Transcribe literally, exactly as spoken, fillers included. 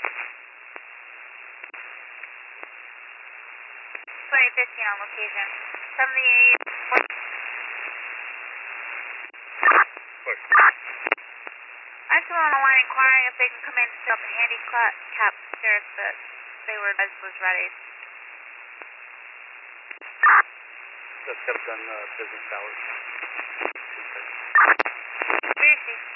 twenty fifteen on location. seventy-eight. Push. I just want to line inquiring if they can come in to set up a handicap stairs that they were advised was ready. That's kept on uh, business hours. Where is she?